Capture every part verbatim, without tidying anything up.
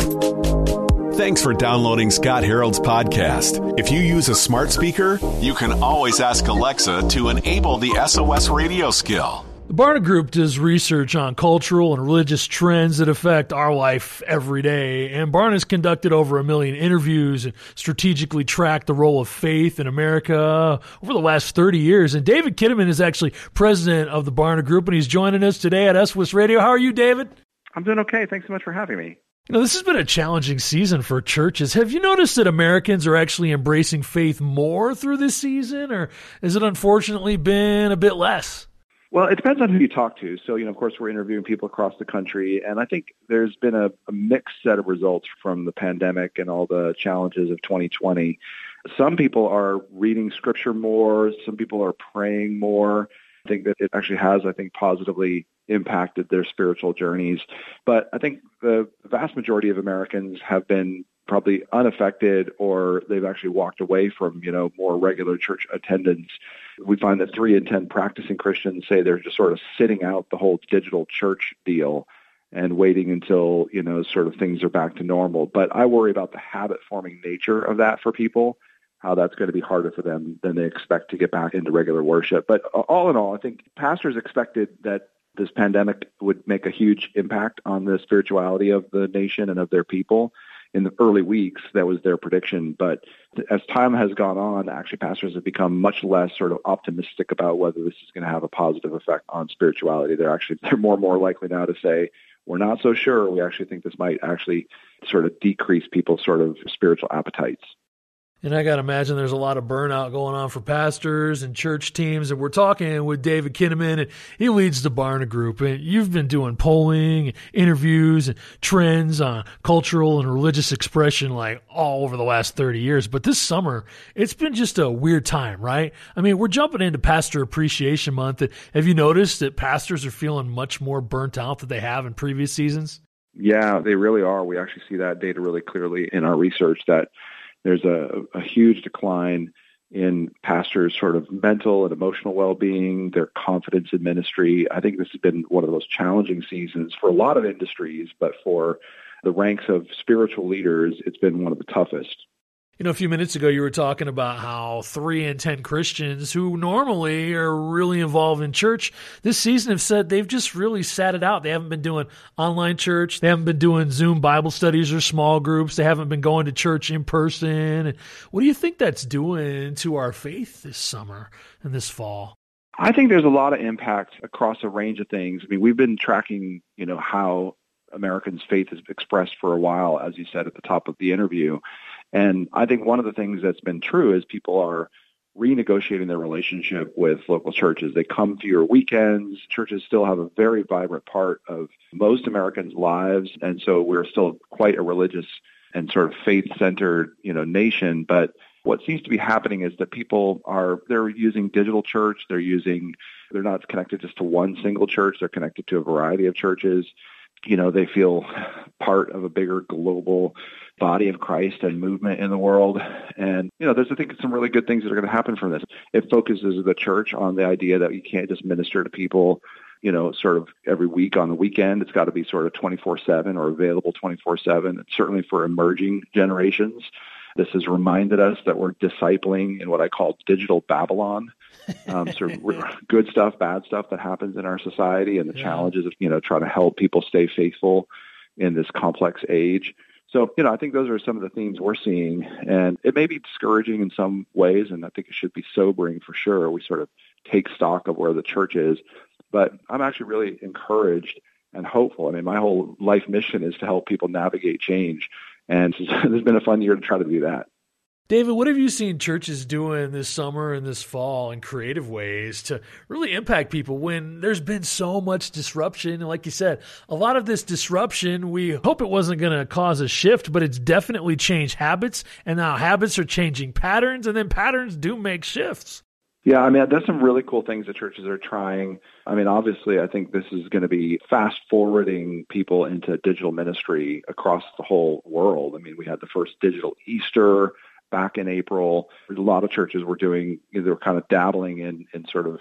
Thanks for downloading Scott Harold's podcast. If you use a smart speaker, you can always ask Alexa to enable the S O S radio skill. The Barna Group does research on cultural and religious trends that affect our life every day, and Barna's conducted over a million interviews and strategically tracked the role of faith in America over the last thirty years. And David Kinnaman is actually president of the Barna Group, and he's joining us today at S W S Radio. How are you, David? I'm doing okay. Thanks so much for having me. You know, this has been a challenging season for churches. Have you noticed that Americans are actually embracing faith more through this season, or has it unfortunately been a bit less? Well, it depends on who you talk to. So, you know, of course, we're interviewing people across the country, and I think there's been a, a mixed set of results from the pandemic and all the challenges of twenty twenty. Some people are reading scripture more. Some people are praying more. I think that it actually has, I think, positively impacted their spiritual journeys. But I think the vast majority of Americans have been probably unaffected, or they've actually walked away from, you know, more regular church attendance. We find that three in ten practicing Christians say they're just sort of sitting out the whole digital church deal and waiting until, you know, sort of things are back to normal. But I worry about the habit-forming nature of that for people, how that's going to be harder for them than they expect to get back into regular worship. But all in all, I think pastors expected that this pandemic would make a huge impact on the spirituality of the nation and of their people. In the early weeks, that was their prediction. But as time has gone on, actually pastors have become much less sort of optimistic about whether this is going to have a positive effect on spirituality. They're actually, they're more and more likely now to say, we're not so sure. We actually think this might actually sort of decrease people's sort of spiritual appetites. And I got to imagine there's a lot of burnout going on for pastors and church teams. And we're talking with David Kinnaman, and he leads the Barna Group. And you've been doing polling, interviews, and trends on cultural and religious expression like all over the last thirty years. But this summer, it's been just a weird time, right? I mean, we're jumping into Pastor Appreciation Month. Have you noticed that pastors are feeling much more burnt out than they have in previous seasons? Yeah, they really are. We actually see that data really clearly in our research, that there's a, a huge decline in pastors' sort of mental and emotional well-being, their confidence in ministry. I think this has been one of those challenging seasons for a lot of industries, but for the ranks of spiritual leaders, it's been one of the toughest. You know, a few minutes ago, you were talking about how three in ten Christians who normally are really involved in church this season have said they've just really sat it out. They haven't been doing online church. They haven't been doing Zoom Bible studies or small groups. They haven't been going to church in person. What do you think that's doing to our faith this summer and this fall? I think there's a lot of impact across a range of things. I mean, we've been tracking, you know, how Americans' faith is expressed for a while, as you said at the top of the interview. And I think one of the things that's been true is people are renegotiating their relationship with local churches. They come to your weekends. Churches still have a very vibrant part of most Americans' lives. And so we're still quite a religious and sort of faith-centered, you know, nation. But what seems to be happening is that people are, they're using digital church. They're using, they're not connected just to one single church. They're connected to a variety of churches. You know, they feel part of a bigger global body of Christ and movement in the world. And, you know, there's, I think, some really good things that are going to happen from this. It focuses the church on the idea that you can't just minister to people, you know, sort of every week on the weekend. It's got to be sort of twenty-four seven or available twenty-four seven, certainly for emerging generations. This has reminded us that we're discipling in what I call digital Babylon, um, sort of good stuff, bad stuff that happens in our society, and the yeah. challenges of, you know, trying to help people stay faithful in this complex age. So, you know, I think those are some of the themes we're seeing, and it may be discouraging in some ways, and I think it should be sobering for sure. We sort of take stock of where the church is, but I'm actually really encouraged and hopeful. I mean, my whole life mission is to help people navigate change, and this has been a fun year to try to do that. David, what have you seen churches doing this summer and this fall in creative ways to really impact people when there's been so much disruption? And like you said, a lot of this disruption, we hope it wasn't going to cause a shift, but it's definitely changed habits. And now habits are changing patterns, and then patterns do make shifts. Yeah, I mean, there's some really cool things that churches are trying. I mean, obviously, I think this is going to be fast-forwarding people into digital ministry across the whole world. I mean, we had the first digital Easter back in April. A lot of churches were doing, they were kind of dabbling in, in sort of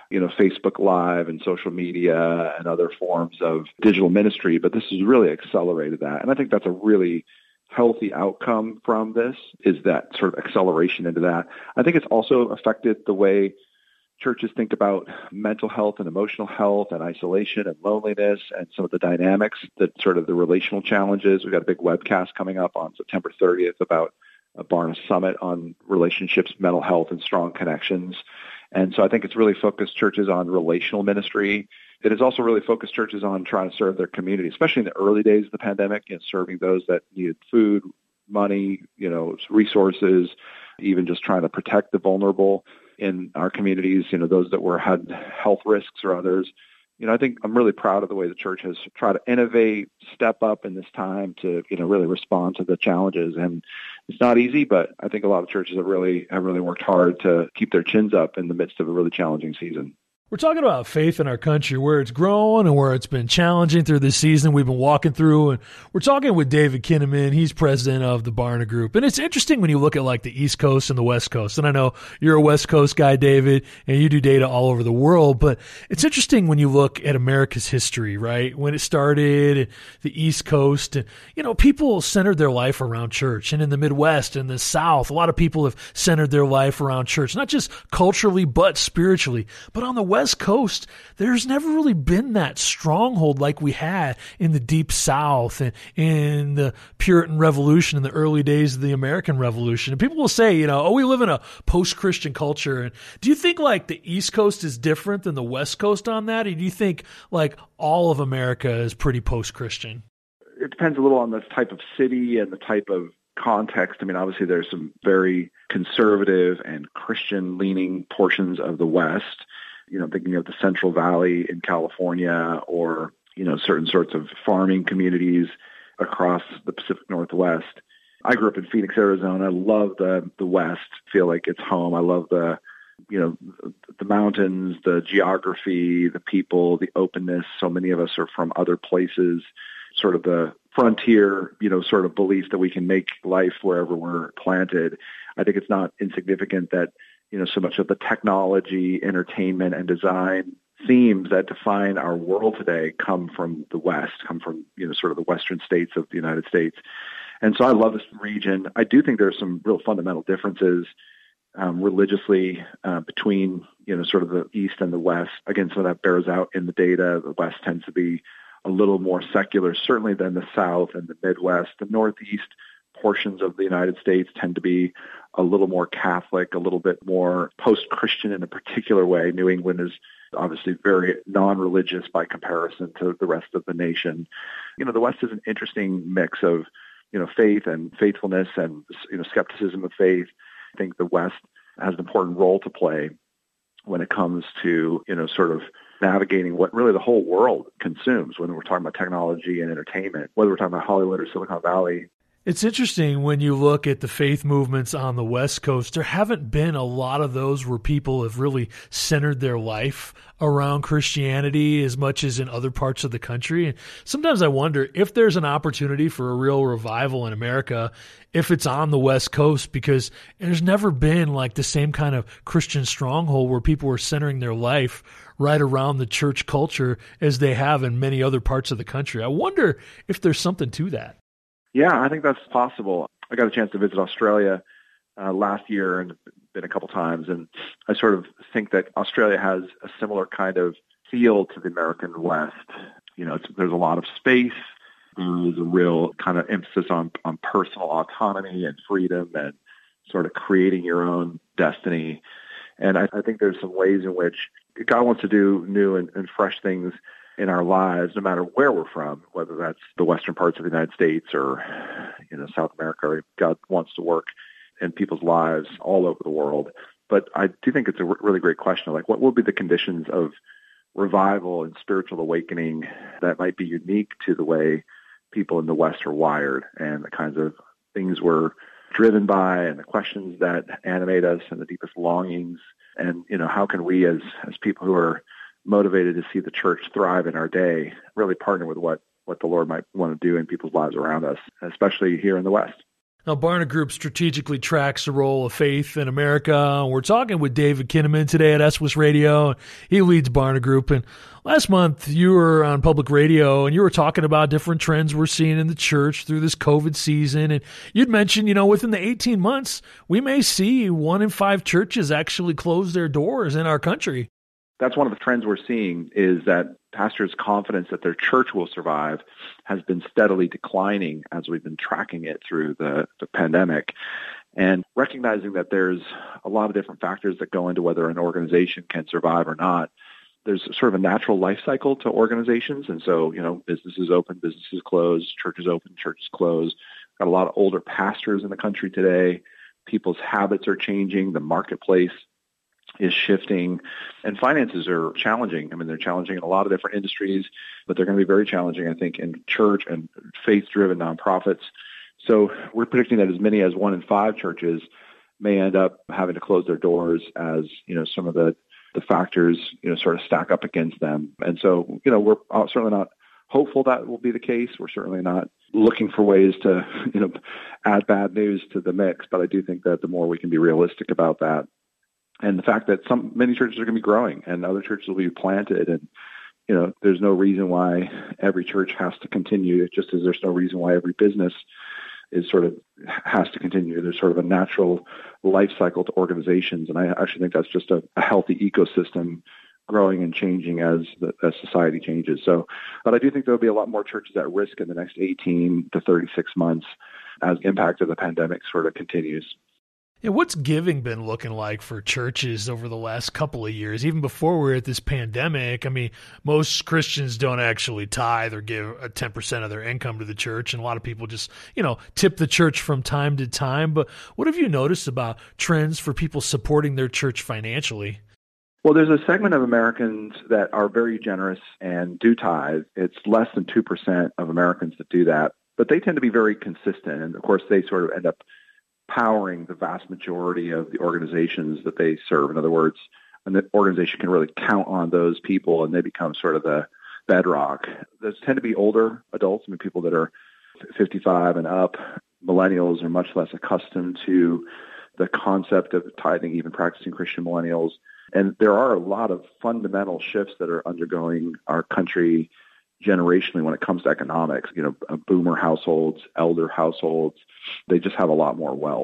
you know, Facebook Live and social media and other forms of digital ministry, but this has really accelerated that. And I think that's a really healthy outcome from this, is that sort of acceleration into that. I think it's also affected the way churches think about mental health and emotional health and isolation and loneliness and some of the dynamics that sort of the relational challenges. We've got a big webcast coming up on September thirtieth about a Barna Summit on relationships, mental health, and strong connections. And so I think it's really focused churches on relational ministry. It has also really focused churches on trying to serve their community, especially in the early days of the pandemic, you know, serving those that needed food, money, you know, resources, even just trying to protect the vulnerable in our communities, you know, those that were had health risks or others. You know, I think I'm really proud of the way the church has tried to innovate, step up in this time to, you know, really respond to the challenges. And it's not easy, but I think a lot of churches have really have really worked hard to keep their chins up in the midst of a really challenging season. We're talking about faith in our country, where it's grown and where it's been challenging through this season we've been walking through. And we're talking with David Kinnaman. He's president of the Barna Group. And it's interesting when you look at like the East Coast and the West Coast. And I know you're a West Coast guy, David, and you do data all over the world. But it's interesting when you look at America's history, right? When it started, the East Coast, and, you know, people centered their life around church. And in the Midwest and the South, a lot of people have centered their life around church, not just culturally, but spiritually. But on the West West Coast, there's never really been that stronghold like we had in the Deep South and in the Puritan Revolution in the early days of the American Revolution. And people will say, you know, oh, we live in a post-Christian culture. And do you think like the East Coast is different than the West Coast on that? Or do you think like all of America is pretty post-Christian? It depends a little on the type of city and the type of context. I mean, obviously there's some very conservative and Christian-leaning portions of the West. You know, thinking of the Central Valley in California, or, you know, certain sorts of farming communities across the Pacific Northwest. I grew up in Phoenix, Arizona. I love the the West. Feel like it's home. I love the, you know, the mountains, the geography, the people, the openness. So many of us are from other places, sort of the frontier, you know, sort of belief that we can make life wherever we're planted. I think it's not insignificant that, you know, so much of the technology, entertainment, and design themes that define our world today come from the West, come from, you know, sort of the Western states of the United States. And so I love this region. I do think there's some real fundamental differences um, religiously uh, between, you know, sort of the East and the West. Again, some of that bears out in the data. The West tends to be a little more secular, certainly than the South and the Midwest. The Northeast portions of the United States tend to be a little more Catholic, a little bit more post-Christian in a particular way. New England is obviously very non-religious by comparison to the rest of the nation. You know, the West is an interesting mix of, you know, faith and faithfulness and, you know, skepticism of faith. I think the West has an important role to play when it comes to, you know, sort of navigating what really the whole world consumes when we're talking about technology and entertainment, whether we're talking about Hollywood or Silicon Valley. It's interesting when you look at the faith movements on the West Coast, there haven't been a lot of those where people have really centered their life around Christianity as much as in other parts of the country. And sometimes I wonder if there's an opportunity for a real revival in America, if it's on the West Coast, because there's never been like the same kind of Christian stronghold where people are centering their life right around the church culture as they have in many other parts of the country. I wonder if there's something to that. Yeah, I think that's possible. I got a chance to visit Australia uh, last year and been a couple times, and I sort of think that Australia has a similar kind of feel to the American West. You know, it's, there's a lot of space. There is a real kind of emphasis on, on personal autonomy and freedom and sort of creating your own destiny. And I, I think there's some ways in which God wants to do new and, and fresh things in our lives, no matter where we're from, whether that's the western parts of the United States or, you know, South America. God wants to work in people's lives all over the world. But I do think it's a really great question. Like, what will be the conditions of revival and spiritual awakening that might be unique to the way people in the West are wired and the kinds of things we're driven by and the questions that animate us and the deepest longings? And, you know, how can we as, as people who are motivated to see the church thrive in our day, really partner with what, what the Lord might want to do in people's lives around us, especially here in the West? Now, Barna Group strategically tracks the role of faith in America. We're talking with David Kinnaman today at S W S Radio. He leads Barna Group. And last month, you were on public radio, and you were talking about different trends we're seeing in the church through this COVID season. And you'd mentioned, you know, within the eighteen months, we may see one in five churches actually close their doors in our country. That's one of the trends we're seeing, is that pastors' confidence that their church will survive has been steadily declining as we've been tracking it through the, the pandemic. And recognizing that there's a lot of different factors that go into whether an organization can survive or not. There's sort of a natural life cycle to organizations. And so, you know, businesses open, businesses close, churches open, churches close. Got a lot of older pastors in the country today. People's habits are changing. The marketplace is shifting, and finances are challenging. I mean, they're challenging in a lot of different industries, but they're going to be very challenging, I think, in church and faith-driven nonprofits. So we're predicting that as many as one in five churches may end up having to close their doors as, you know, some of the, the factors, you know, sort of stack up against them. And so, you know, we're certainly not hopeful that will be the case. We're certainly not looking for ways to, you know, add bad news to the mix, but I do think that the more we can be realistic about that, and the fact that some many churches are going to be growing and other churches will be planted, and you know, there's no reason why every church has to continue, just as there's no reason why every business is sort of has to continue. There's sort of a natural life cycle to organizations, and I actually think that's just a, a healthy ecosystem growing and changing as the, as society changes. So, but I do think there'll be a lot more churches at risk in the next eighteen to thirty-six months as the impact of the pandemic sort of continues. Yeah, what's giving been looking like for churches over the last couple of years, even before we're at this pandemic? I mean, most Christians don't actually tithe or give a ten percent of their income to the church, and a lot of people just, you know, tip the church from time to time. But what have you noticed about trends for people supporting their church financially? Well, there's a segment of Americans that are very generous and do tithe. It's less than two percent of Americans that do that, but they tend to be very consistent. And of course, they sort of end up powering the vast majority of the organizations that they serve. In other words, and the organization can really count on those people, and they become sort of the bedrock. Those tend to be older adults, I mean, people that are fifty-five and up. Millennials are much less accustomed to the concept of tithing, even practicing Christian millennials. And there are a lot of fundamental shifts that are undergoing our country generationally when it comes to economics. You know, boomer households, elder households, they just have a lot more wealth.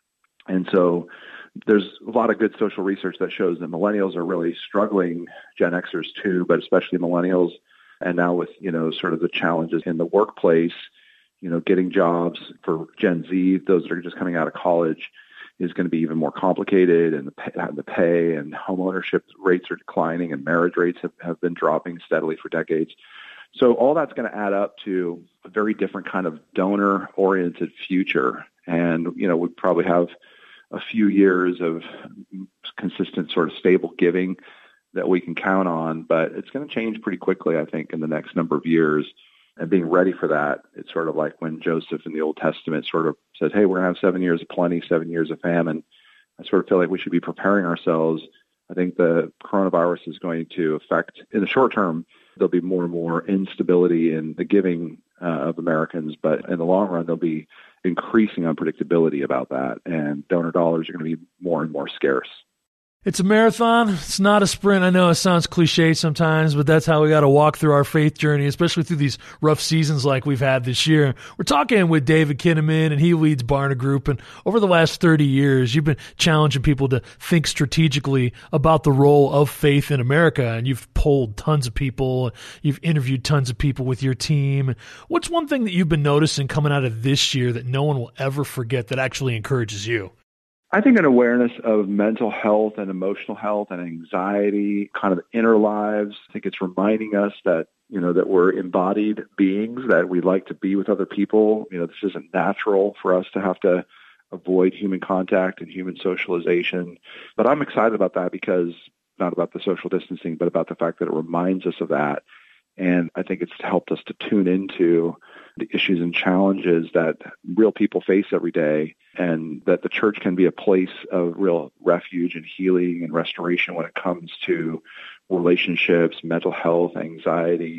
And so there's a lot of good social research that shows that millennials are really struggling, Gen Xers too, but especially millennials. And now with, you know, sort of the challenges in the workplace, you know, getting jobs for Gen Z, those that are just coming out of college, is going to be even more complicated, and the pay, the pay and home ownership rates are declining, and marriage rates have, have been dropping steadily for decades. So all that's going to add up to a very different kind of donor-oriented future. And, you know, we probably have a few years of consistent sort of stable giving that we can count on, but it's going to change pretty quickly, I think, in the next number of years. And being ready for that, it's sort of like when Joseph in the Old Testament sort of says, hey, we're going to have seven years of plenty, seven years of famine. I sort of feel like we should be preparing ourselves. I think the coronavirus is going to affect, in the short term, there'll be more and more instability in the giving uh, of Americans, but in the long run, there'll be increasing unpredictability about that, and donor dollars are going to be more and more scarce. It's a marathon. It's not a sprint. I know it sounds cliche sometimes, but that's how we got to walk through our faith journey, especially through these rough seasons like we've had this year. We're talking with David Kinnaman, and he leads Barna Group. And over the last thirty years, you've been challenging people to think strategically about the role of faith in America. And you've polled tons of people. You've interviewed tons of people with your team. What's one thing that you've been noticing coming out of this year that no one will ever forget that actually encourages you? I think an awareness of mental health and emotional health and anxiety, kind of inner lives. I think it's reminding us that, you know, that we're embodied beings, that we like to be with other people. You know, this isn't natural for us to have to avoid human contact and human socialization. But I'm excited about that because, not about the social distancing, but about the fact that it reminds us of that. And I think it's helped us to tune into the issues and challenges that real people face every day, and that the church can be a place of real refuge and healing and restoration when it comes to relationships, mental health, anxiety.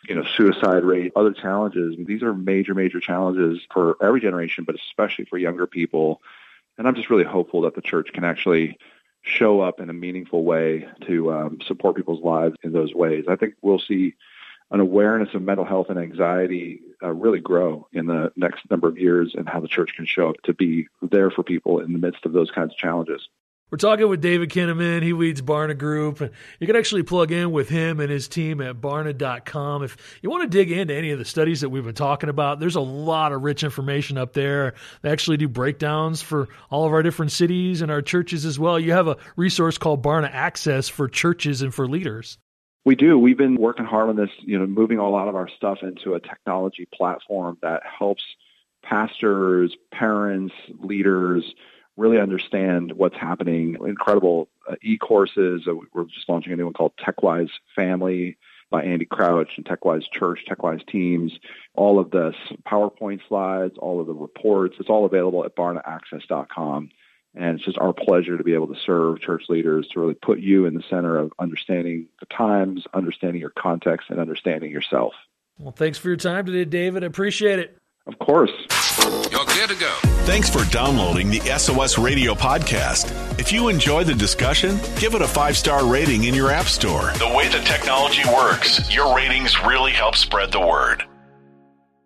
you know, suicide rate, other challenges. These are major, major challenges for every generation, but especially for younger people. And I'm just really hopeful that the church can actually show up in a meaningful way to um, support people's lives in those ways. I think we'll see an awareness of mental health and anxiety uh, really grow in the next number of years, and how the church can show up to be there for people in the midst of those kinds of challenges. We're talking with David Kinnaman. He leads Barna Group. You can actually plug in with him and his team at barna dot com. If you want to dig into any of the studies that we've been talking about, there's a lot of rich information up there. They actually do breakdowns for all of our different cities and our churches as well. You have a resource called Barna Access for churches and for leaders. We do. We've been working hard on this, you know, moving a lot of our stuff into a technology platform that helps pastors, parents, leaders really understand what's happening. Incredible uh, e-courses. Uh, we're just launching a new one called TechWise Family by Andy Crouch and TechWise Church, TechWise Teams. All of this PowerPoint slides, all of the reports, it's all available at barna access dot com. And it's just our pleasure to be able to serve church leaders, to really put you in the center of understanding the times, understanding your context, and understanding yourself. Well, thanks for your time today, David. I appreciate it. Of course. You're clear to go. Thanks for downloading the S O S Radio podcast. If you enjoyed the discussion, give it a five-star rating in your app store. The way the technology works, your ratings really help spread the word.